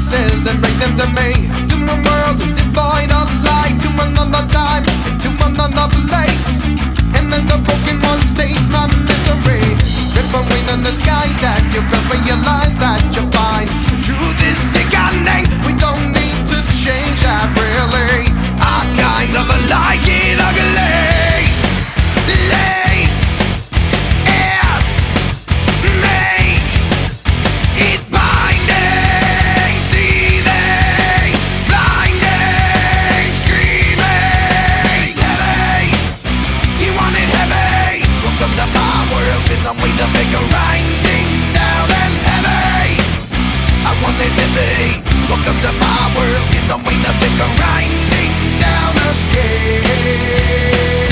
masses and bring them to me, to a world devoid of light, to another time, to another place. And then the broken ones taste my misery. Rip away the skies and you will realize that you're fine. The truth is sickening, we don't need to change that really. I kind of like it ugly. Lay it, make it binding, seething, blinding, screaming. Heavy, you want it heavy. Welcome to my world, in the way to make a grinding down and heavy. I want it heavy. Welcome to my world, in the way to make a grinding down again.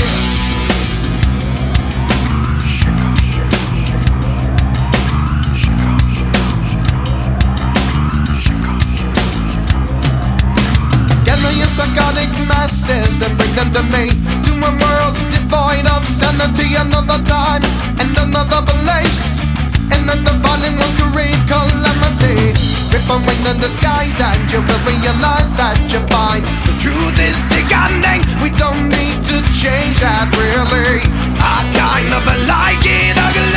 Psychotic masses and bring them to me, to a world devoid of sanity. Another time and another place, and then the fallen ones grieve calamity. Rip away the skies and you will realize that you're fine. The truth is sickening, we don't need to change that really. I kind of like it ugly.